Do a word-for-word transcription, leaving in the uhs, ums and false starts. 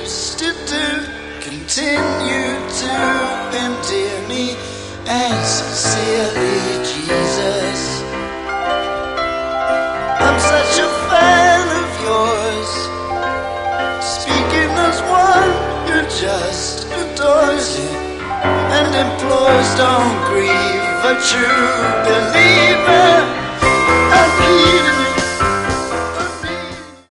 used to do continue to endear me and sincerely, Jesus. I'm such a fan of yours, speaking as one who just adores you and implores, don't grieve, a true believer.